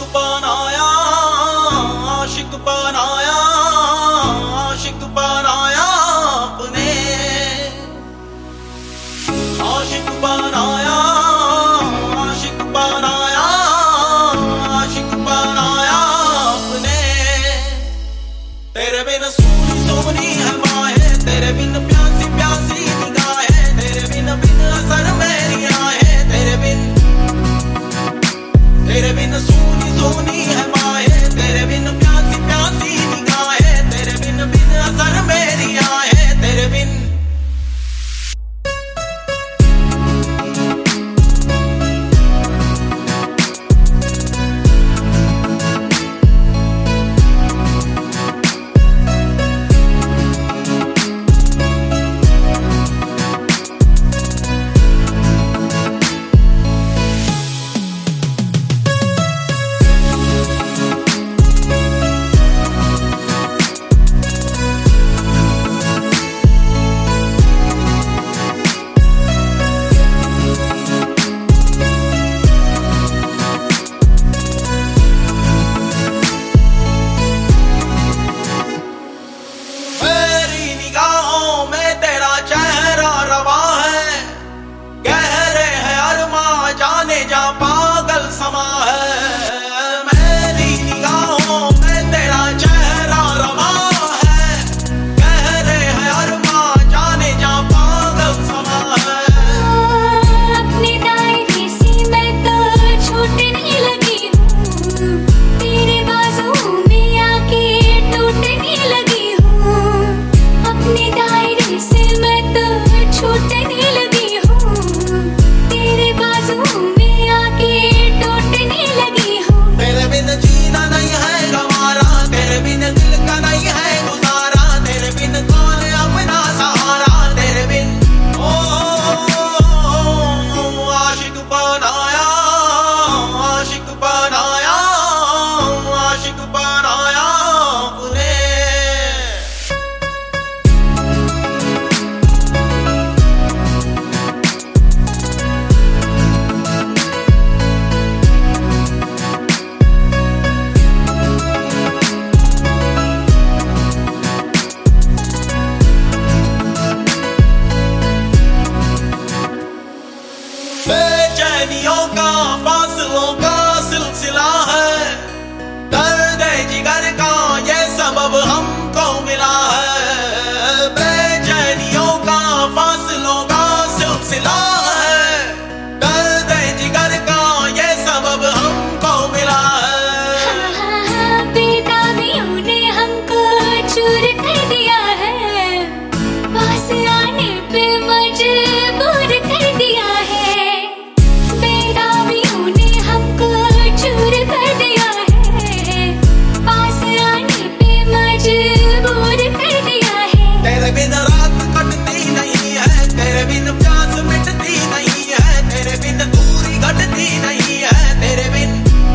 बनाया, आशिक बनाया, आशिक बनाया अपने, आशिक बनाया, आशिक बनाया, आशिक बनाया अपने। तेरे बिन सोनी सोनी है बाहें, तेरे बिन प्यासी प्यासी निगाहें, तेरे बिन असर मेरी आहें, तेरे बिन सोनी सोनी है बाहें, तेरे बिन प्यासी प्यासी निगाहें, तेरे बिन असर मेरी आहें, तेरे बिन। बेचैनियों का फासलों का सिलसिला है, दर्द जिगर का ये सबब हमको मिला है। बेचैनियों का फासलों का सिलसिला है, दर्द जिगर का ये सबब हमको मिला है। बेताबियों ने हमको चूर कर दिया है, पास आने पे मजबूर कर दिया है। तेरे बिन रात कटती नहीं है, तेरे बिन प्यास मिटती नहीं है, तेरे बिन दूरी घटती नहीं है, तेरे बिन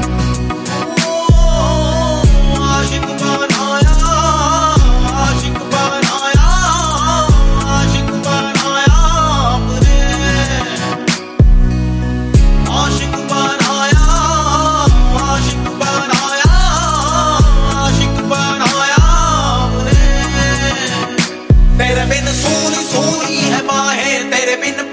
आशिक बनाया, आशिक बनाया, आशिक बनाया अपने, आशिक बनाया, आशिक बनाया, आशिक बनाया अपने। तेरे बिन सोनी सोनी है बाहें, तेरे बिन